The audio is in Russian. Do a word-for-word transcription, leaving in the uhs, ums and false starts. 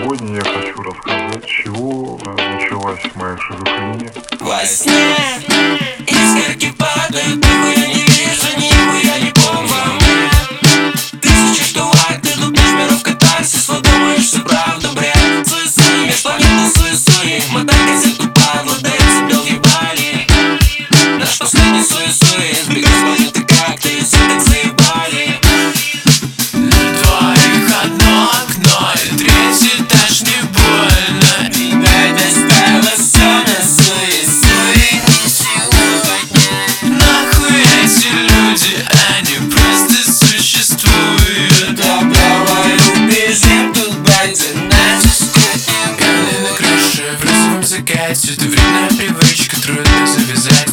Сегодня я хочу рассказать, с чего началась моя шизофрения. Во сне искорки падают, нихуя не вижу, нихуя не помню. Тысячи штук, ты тут меж миров катарсис, вот думаешь, все правда, бред. Суй-суй, межпланетный суй-суй, мотай газету, падла, дается бел ебали. Наш последний суй-суй, сбегай с планеты, как ты, все так заебали. Двоих одно окно и третий этаж не больно. Меня доставило все на суй-суй. Нахуй эти люди, они просто существуют. Давай убежим, тут бандит нас. Камни на крыше в розовом закате. Это вредная привычка, трудно завязать.